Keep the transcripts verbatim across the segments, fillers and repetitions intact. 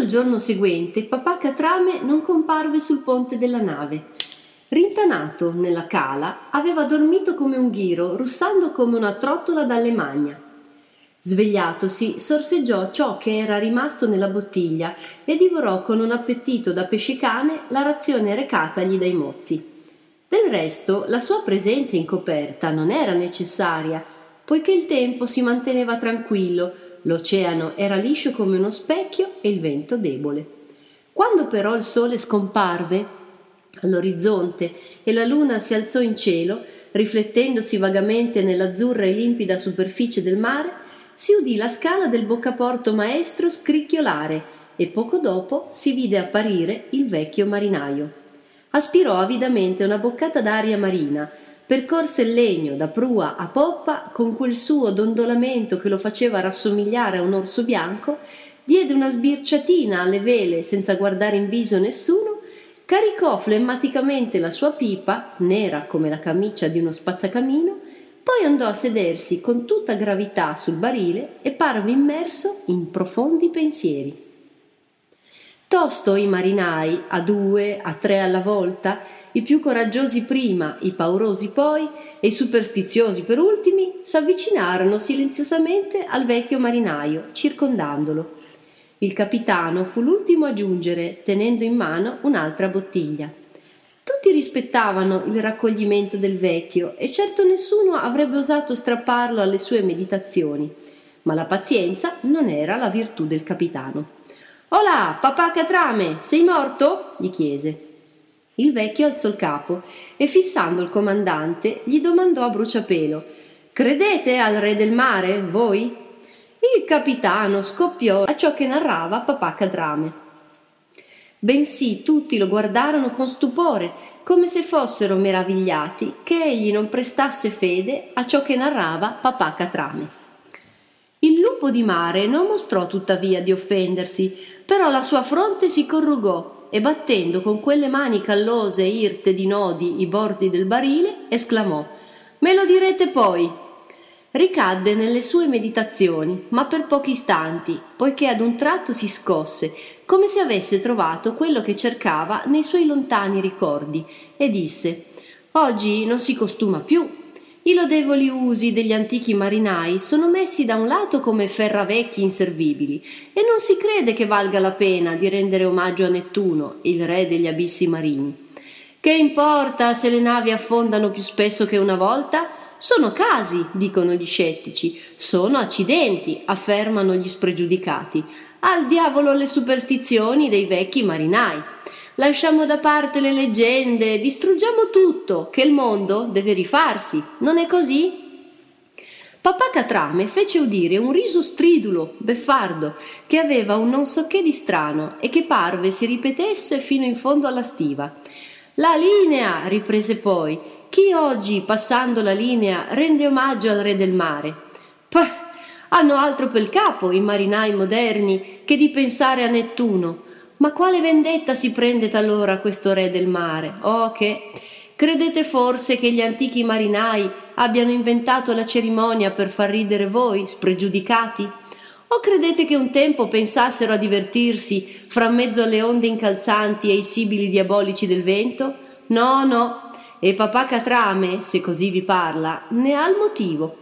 il giorno seguente papà Catrame non comparve sul ponte della nave. Rintanato nella cala, aveva dormito come un ghiro, russando come una trottola dalle magna. Svegliatosi, sorseggiò ciò che era rimasto nella bottiglia e divorò con un appetito da pescecane la razione recatagli dai mozzi. Del resto, la sua presenza in coperta non era necessaria, poiché il tempo si manteneva tranquillo, l'oceano era liscio come uno specchio e il vento debole. Quando però il sole scomparve all'orizzonte e la luna si alzò in cielo, riflettendosi vagamente nell'azzurra e limpida superficie del mare, si udì la scala del boccaporto maestro scricchiolare e poco dopo si vide apparire il vecchio marinaio. Aspirò avidamente una boccata d'aria marina, percorse il legno da prua a poppa con quel suo dondolamento che lo faceva rassomigliare a un orso bianco, diede una sbirciatina alle vele senza guardare in viso nessuno, caricò flemmaticamente la sua pipa, nera come la camicia di uno spazzacamino, poi andò a sedersi con tutta gravità sul barile e parve immerso in profondi pensieri. Tosto i marinai, a due, a tre alla volta, i più coraggiosi prima, i paurosi poi e i superstiziosi per ultimi, s'avvicinarono silenziosamente al vecchio marinaio, circondandolo. Il capitano fu l'ultimo a giungere, tenendo in mano un'altra bottiglia. Tutti rispettavano il raccoglimento del vecchio e certo nessuno avrebbe osato strapparlo alle sue meditazioni, ma la pazienza non era la virtù del capitano. «Olà, papà Catrame, sei morto?» gli chiese. Il vecchio alzò il capo e, fissando il comandante, gli domandò a bruciapelo: «Credete al re del mare, voi?» Il capitano scoppiò a ciò che narrava papà Catrame. Bensì tutti lo guardarono con stupore, come se fossero meravigliati che egli non prestasse fede a ciò che narrava papà Catrame. Il lupo di mare non mostrò tuttavia di offendersi, però la sua fronte si corrugò e, battendo con quelle mani callose e irte di nodi i bordi del barile, esclamò: «Me lo direte poi!» Ricadde nelle sue meditazioni, ma per pochi istanti, poiché ad un tratto si scosse, come se avesse trovato quello che cercava nei suoi lontani ricordi, e disse: «Oggi non si costuma più. I lodevoli usi degli antichi marinai sono messi da un lato come ferravecchi inservibili, e non si crede che valga la pena di rendere omaggio a Nettuno, il re degli abissi marini. Che importa se le navi affondano più spesso che una volta? Sono casi, dicono gli scettici, sono accidenti, affermano gli spregiudicati. Al diavolo le superstizioni dei vecchi marinai. Lasciamo da parte le leggende, distruggiamo tutto, che il mondo deve rifarsi, non è così?» Papà Catrame fece udire un riso stridulo, beffardo, che aveva un non so che di strano e che parve si ripetesse fino in fondo alla stiva. «La linea!» riprese poi. «Chi oggi, passando la linea, rende omaggio al re del mare?» «Pah, hanno altro pel capo i marinai moderni che di pensare a Nettuno. Ma quale vendetta si prende talora questo re del mare? Oh che! Credete forse che gli antichi marinai abbiano inventato la cerimonia per far ridere voi, spregiudicati? O credete che un tempo pensassero a divertirsi fra mezzo alle onde incalzanti e i sibili diabolici del vento? No, no, e papà Catrame, se così vi parla, ne ha il motivo.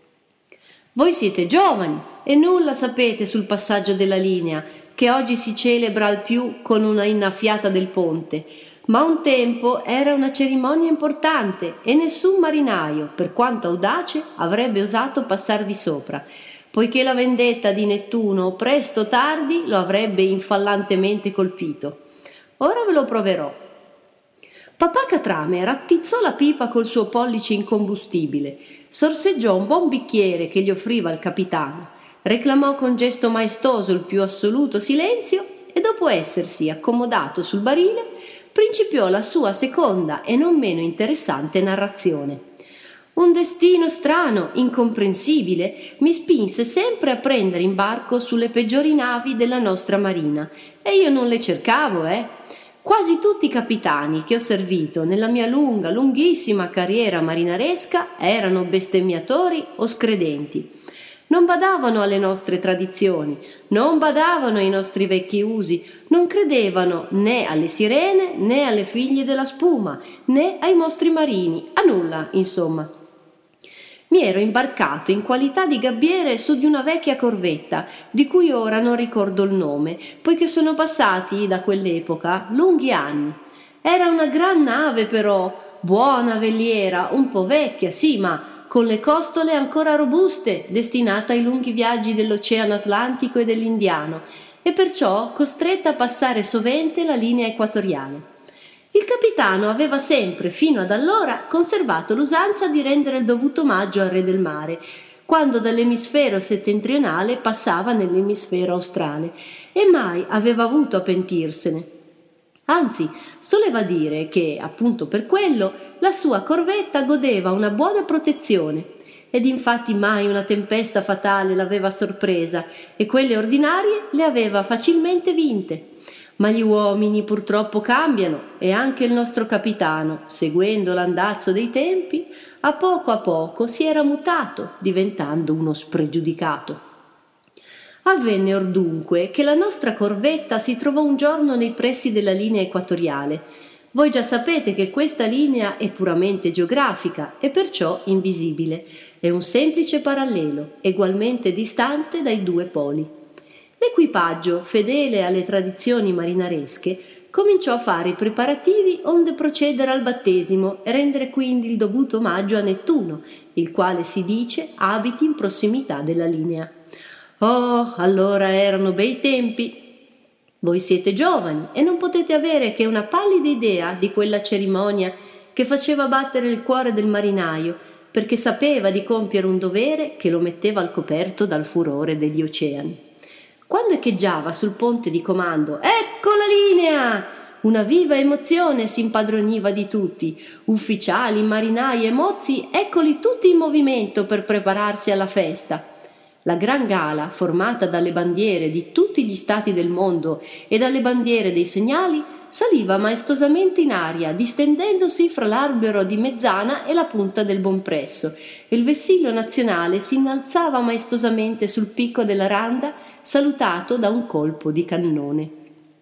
Voi siete giovani e nulla sapete sul passaggio della linea, che oggi si celebra al più con una innaffiata del ponte, ma un tempo era una cerimonia importante e nessun marinaio, per quanto audace, avrebbe osato passarvi sopra, poiché la vendetta di Nettuno presto o tardi lo avrebbe infallantemente colpito. Ora ve lo proverò. Papà Catrame rattizzò la pipa col suo pollice incombustibile, sorseggiò un buon bicchiere che gli offriva il capitano, reclamò con gesto maestoso il più assoluto silenzio e, dopo essersi accomodato sul barile, principiò la sua seconda e non meno interessante narrazione. Un destino strano, incomprensibile, mi spinse sempre a prendere imbarco sulle peggiori navi della nostra marina, e io non le cercavo, eh. Quasi tutti i capitani che ho servito nella mia lunga, lunghissima carriera marinaresca erano bestemmiatori o scredenti. Non badavano alle nostre tradizioni, non badavano ai nostri vecchi usi, non credevano né alle sirene, né alle figlie della spuma, né ai mostri marini, a nulla, insomma. Mi ero imbarcato in qualità di gabbiere su di una vecchia corvetta, di cui ora non ricordo il nome, poiché sono passati da quell'epoca lunghi anni. Era una gran nave però, buona veliera, un po' vecchia, sì, ma con le costole ancora robuste, destinata ai lunghi viaggi dell'Oceano Atlantico e dell'Indiano, e perciò costretta a passare sovente la linea equatoriale. Il capitano aveva sempre, fino ad allora, conservato l'usanza di rendere il dovuto omaggio al re del mare, quando dall'emisfero settentrionale passava nell'emisfero australe, e mai aveva avuto a pentirsene. Anzi, soleva dire che, appunto per quello, la sua corvetta godeva una buona protezione, ed infatti mai una tempesta fatale l'aveva sorpresa, e quelle ordinarie le aveva facilmente vinte. Ma gli uomini purtroppo cambiano, e anche il nostro capitano, seguendo l'andazzo dei tempi, a poco a poco si era mutato, diventando uno spregiudicato. Avvenne or dunque che la nostra corvetta si trovò un giorno nei pressi della linea equatoriale. Voi già sapete che questa linea è puramente geografica e perciò invisibile. È un semplice parallelo, egualmente distante dai due poli. L'equipaggio, fedele alle tradizioni marinaresche, cominciò a fare i preparativi onde procedere al battesimo e rendere quindi il dovuto omaggio a Nettuno, il quale si dice abiti in prossimità della linea. Oh, allora erano bei tempi! Voi siete giovani e non potete avere che una pallida idea di quella cerimonia che faceva battere il cuore del marinaio, perché sapeva di compiere un dovere che lo metteva al coperto dal furore degli oceani. Quando echeggiava sul ponte di comando, ecco la linea! Una viva emozione si impadroniva di tutti. Ufficiali, marinai e mozzi, eccoli tutti in movimento per prepararsi alla festa. La gran gala, formata dalle bandiere di tutti gli stati del mondo e dalle bandiere dei segnali, saliva maestosamente in aria, distendendosi fra l'albero di mezzana e la punta del Bonpresso, e il vessillo nazionale si innalzava maestosamente sul picco della randa, salutato da un colpo di cannone.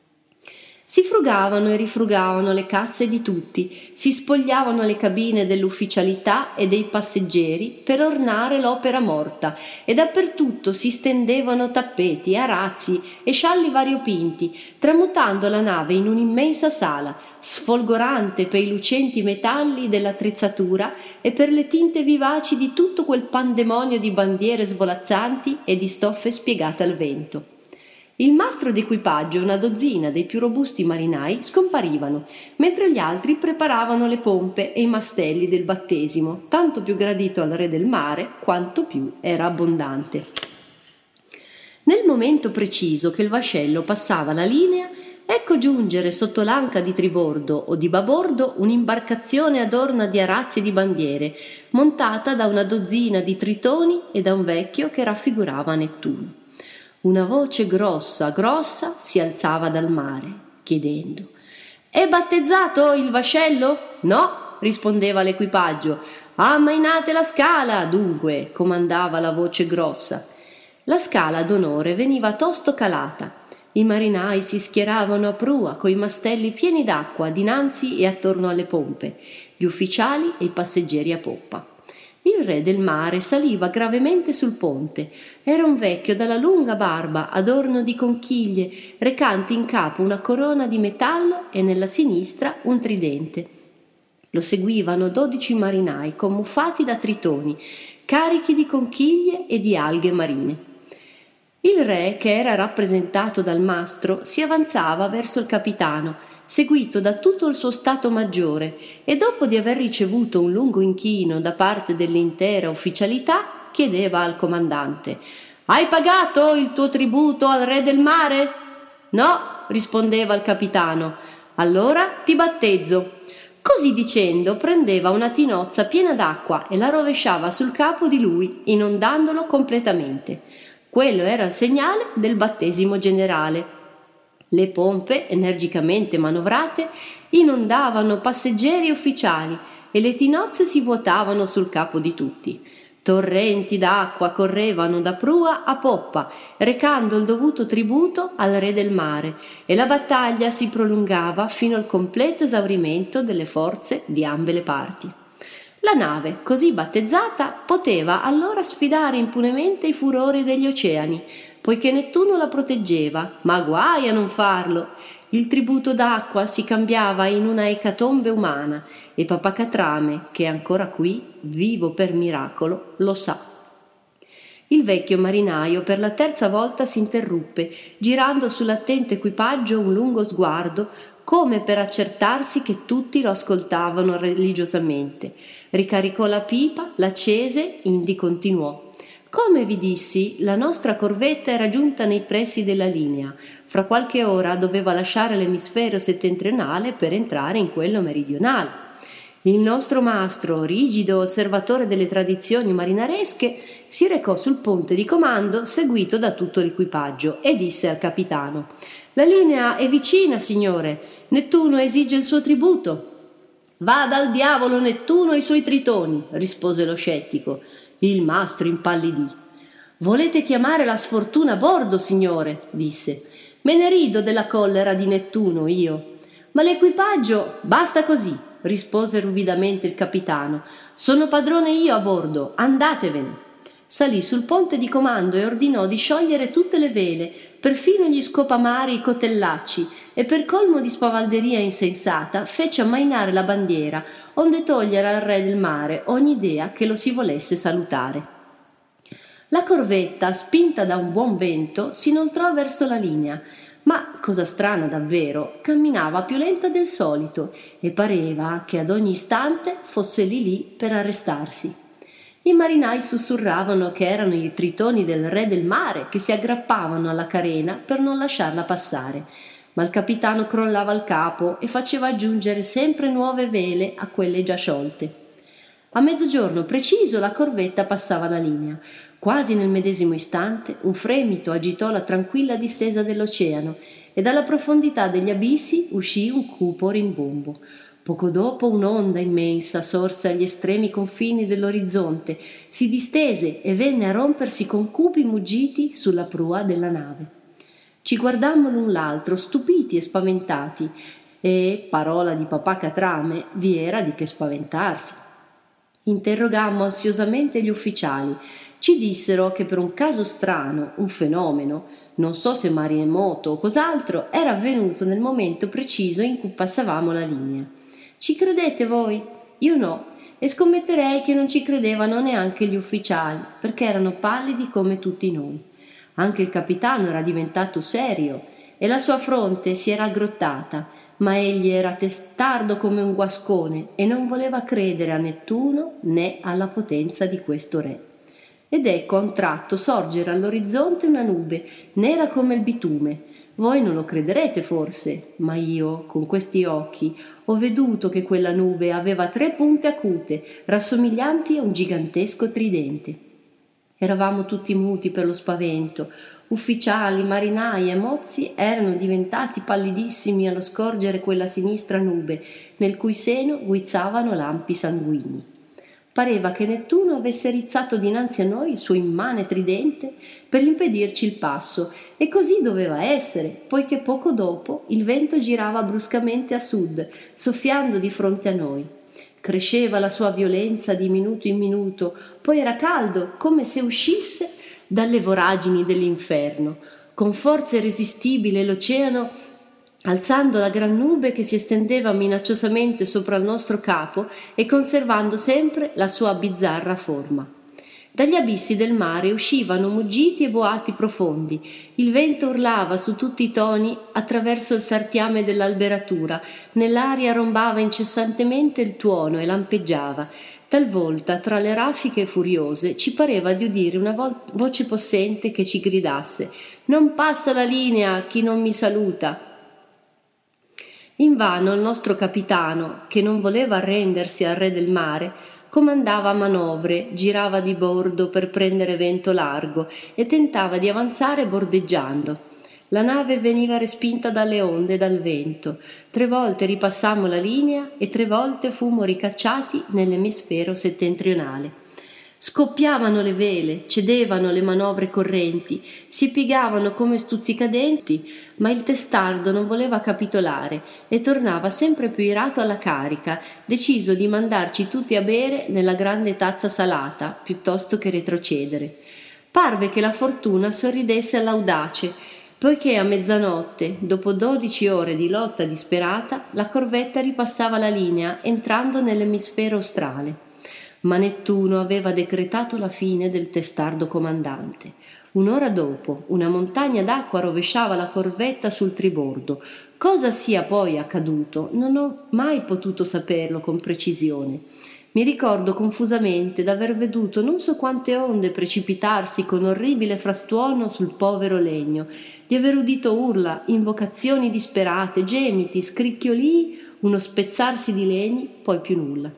Si frugavano e rifrugavano le casse di tutti, si spogliavano le cabine dell'ufficialità e dei passeggeri per ornare l'opera morta, e dappertutto si stendevano tappeti, arazzi e scialli variopinti, tramutando la nave in un'immensa sala, sfolgorante per i lucenti metalli dell'attrezzatura e per le tinte vivaci di tutto quel pandemonio di bandiere svolazzanti e di stoffe spiegate al vento. Il mastro d'equipaggio e una dozzina dei più robusti marinai scomparivano, mentre gli altri preparavano le pompe e i mastelli del battesimo, tanto più gradito al re del mare quanto più era abbondante. Nel momento preciso che il vascello passava la linea, ecco giungere sotto l'anca di tribordo o di babordo un'imbarcazione adorna di arazzi e di bandiere, montata da una dozzina di tritoni e da un vecchio che raffigurava Nettuno. Una voce grossa, grossa si alzava dal mare, chiedendo: «È battezzato il vascello?» «No», rispondeva l'equipaggio. «Ammainate la scala, dunque», comandava la voce grossa. La scala d'onore veniva tosto calata. I marinai si schieravano a prua, coi mastelli pieni d'acqua dinanzi e attorno alle pompe, gli ufficiali e i passeggeri a poppa. Il re del mare saliva gravemente sul ponte. Era un vecchio dalla lunga barba, adorno di conchiglie, recante in capo una corona di metallo e nella sinistra un tridente. Lo seguivano dodici marinai camuffati da tritoni, carichi di conchiglie e di alghe marine. Il re, che era rappresentato dal mastro, si avanzava verso il capitano, seguito da tutto il suo stato maggiore, e dopo di aver ricevuto un lungo inchino da parte dell'intera ufficialità, chiedeva al comandante: «Hai pagato il tuo tributo al re del mare?» «No», rispondeva il capitano. «Allora ti battezzo». Così dicendo prendeva una tinozza piena d'acqua e la rovesciava sul capo di lui, inondandolo completamente. Quello era il segnale del battesimo generale. Le pompe, energicamente manovrate, inondavano passeggeri e ufficiali e le tinozze si vuotavano sul capo di tutti. Torrenti d'acqua correvano da prua a poppa, recando il dovuto tributo al re del mare, e la battaglia si prolungava fino al completo esaurimento delle forze di ambe le parti. La nave, così battezzata, poteva allora sfidare impunemente i furori degli oceani, poiché Nettuno la proteggeva, ma guai a non farlo. Il tributo d'acqua si cambiava in una ecatombe umana, e Papà Catrame, che è ancora qui, vivo per miracolo, lo sa. Il vecchio marinaio per la terza volta si interruppe, girando sull'attento equipaggio un lungo sguardo, come per accertarsi che tutti lo ascoltavano religiosamente. Ricaricò la pipa, l'accese, indi continuò. Come vi dissi, la nostra corvetta era giunta nei pressi della linea. Fra qualche ora doveva lasciare l'emisfero settentrionale per entrare in quello meridionale. Il nostro mastro, rigido osservatore delle tradizioni marinaresche, si recò sul ponte di comando seguito da tutto l'equipaggio e disse al capitano: «La linea è vicina, signore. Nettuno esige il suo tributo». «Vada al diavolo Nettuno e i suoi tritoni», rispose lo scettico. Il mastro impallidì. «Volete chiamare la sfortuna a bordo, signore?» disse. «Me ne rido della collera di Nettuno io». «Ma l'equipaggio basta così», rispose ruvidamente il capitano. «Sono padrone io a bordo, andatevene». Salì sul ponte di comando e ordinò di sciogliere tutte le vele, perfino gli scopamari e i cotellacci, e per colmo di spavalderia insensata fece ammainare la bandiera, onde togliere al re del mare ogni idea che lo si volesse salutare. La corvetta, spinta da un buon vento, si inoltrò verso la linea, ma, cosa strana davvero, camminava più lenta del solito e pareva che ad ogni istante fosse lì lì per arrestarsi. I marinai sussurravano che erano i tritoni del re del mare che si aggrappavano alla carena per non lasciarla passare, ma il capitano crollava il capo e faceva aggiungere sempre nuove vele a quelle già sciolte. A mezzogiorno preciso la corvetta passava la linea. Quasi nel medesimo istante un fremito agitò la tranquilla distesa dell'oceano e dalla profondità degli abissi uscì un cupo rimbombo. Poco dopo un'onda immensa sorse agli estremi confini dell'orizzonte, si distese e venne a rompersi con cupi muggiti sulla prua della nave. Ci guardammo l'un l'altro, stupiti e spaventati, e, parola di Papà Catrame, vi era di che spaventarsi. Interrogammo ansiosamente gli ufficiali. Ci dissero che per un caso strano, un fenomeno, non so se maremoto o cos'altro, era avvenuto nel momento preciso in cui passavamo la linea. Ci credete voi? Io no, e scommetterei che non ci credevano neanche gli ufficiali, perché erano pallidi come tutti noi. Anche il capitano era diventato serio e la sua fronte si era aggrottata, ma egli era testardo come un guascone e non voleva credere a Nettuno né alla potenza di questo re. Ed ecco a un tratto sorgere all'orizzonte una nube, nera come il bitume. Voi non lo crederete forse, ma io, con questi occhi, ho veduto che quella nube aveva tre punte acute, rassomiglianti a un gigantesco tridente. Eravamo tutti muti per lo spavento. Ufficiali, marinai e mozzi erano diventati pallidissimi allo scorgere quella sinistra nube, nel cui seno guizzavano lampi sanguigni. Pareva che Nettuno avesse rizzato dinanzi a noi il suo immane tridente per impedirci il passo, e così doveva essere, poiché poco dopo il vento girava bruscamente a sud, soffiando di fronte a noi. Cresceva la sua violenza di minuto in minuto, poi era caldo, come se uscisse dalle voragini dell'inferno. Con forza irresistibile l'oceano, alzando la gran nube che si estendeva minacciosamente sopra il nostro capo e conservando sempre la sua bizzarra forma. Dagli abissi del mare uscivano muggiti e boati profondi. Il vento urlava su tutti i toni attraverso il sartiame dell'alberatura. Nell'aria rombava incessantemente il tuono e lampeggiava. Talvolta, tra le raffiche furiose, ci pareva di udire una vo- voce possente che ci gridasse: «Non passa la linea chi non mi saluta!» Invano il nostro capitano, che non voleva arrendersi al re del mare, comandava manovre, girava di bordo per prendere vento largo e tentava di avanzare bordeggiando. La nave veniva respinta dalle onde e dal vento. Tre volte ripassammo la linea e tre volte fummo ricacciati nell'emisfero settentrionale. Scoppiavano le vele, cedevano le manovre correnti, si piegavano come stuzzicadenti, ma il testardo non voleva capitolare e tornava sempre più irato alla carica, deciso di mandarci tutti a bere nella grande tazza salata, piuttosto che retrocedere. Parve che la fortuna sorridesse all'audace, poiché a mezzanotte, dopo dodici ore di lotta disperata, la corvetta ripassava la linea entrando nell'emisfero australe. Ma Nettuno aveva decretato la fine del testardo comandante. Un'ora dopo, una montagna d'acqua rovesciava la corvetta sul tribordo. Cosa sia poi accaduto, non ho mai potuto saperlo con precisione. Mi ricordo confusamente d'aver veduto non so quante onde precipitarsi con orribile frastuono sul povero legno, di aver udito urla, invocazioni disperate, gemiti, scricchiolii, uno spezzarsi di legni, poi più nulla.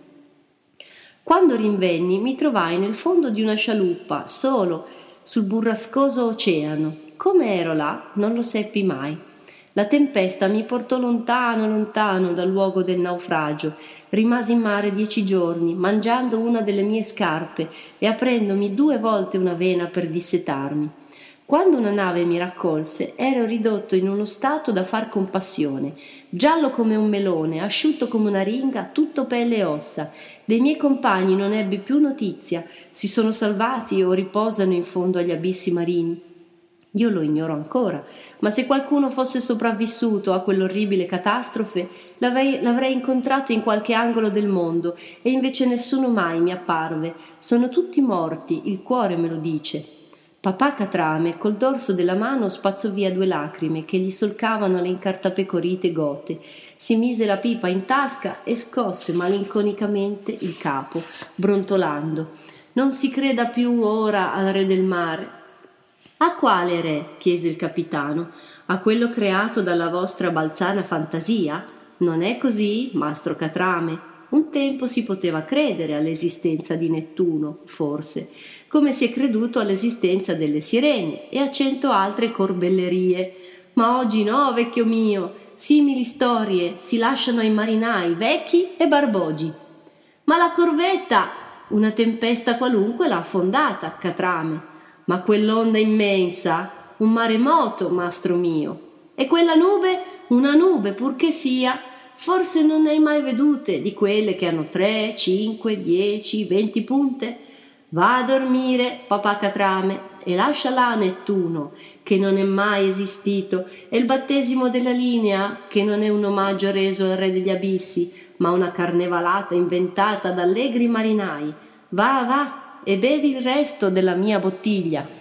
Quando rinvenni mi trovai nel fondo di una scialuppa, solo, sul burrascoso oceano. Come ero là, non lo seppi mai. La tempesta mi portò lontano, lontano dal luogo del naufragio. Rimasi in mare dieci giorni, mangiando una delle mie scarpe e aprendomi due volte una vena per dissetarmi. Quando una nave mi raccolse, ero ridotto in uno stato da far compassione, giallo come un melone, asciutto come una ringa, tutto pelle e ossa. Dei miei compagni non ebbi più notizia, si sono salvati o riposano in fondo agli abissi marini. Io lo ignoro ancora, ma se qualcuno fosse sopravvissuto a quell'orribile catastrofe, l'avrei, l'avrei incontrato in qualche angolo del mondo, e invece nessuno mai mi apparve. Sono tutti morti, il cuore me lo dice. Papà Catrame, col dorso della mano, spazzò via due lacrime che gli solcavano le incartapecorite gote. Si mise la pipa in tasca e scosse malinconicamente il capo, brontolando. Non si creda più ora al re del mare. A quale re? Chiese il capitano. A quello creato dalla vostra balzana fantasia? Non è così, mastro Catrame? Un tempo si poteva credere all'esistenza di Nettuno, forse, come si è creduto all'esistenza delle sirene e a cento altre corbellerie. Ma oggi no, vecchio mio, simili storie si lasciano ai marinai vecchi e barbogi. Ma la corvetta, una tempesta qualunque l'ha affondata, Catrame. Ma quell'onda immensa, un maremoto, mastro mio. E quella nube, una nube purché sia. Forse non ne hai mai vedute di quelle che hanno tre, cinque, dieci, venti punte? Va a dormire, papà Catrame, e lascia là Nettuno, che non è mai esistito, e il battesimo della linea, che non è un omaggio reso al re degli abissi, ma una carnevalata inventata da allegri marinai. Va, va, e bevi il resto della mia bottiglia.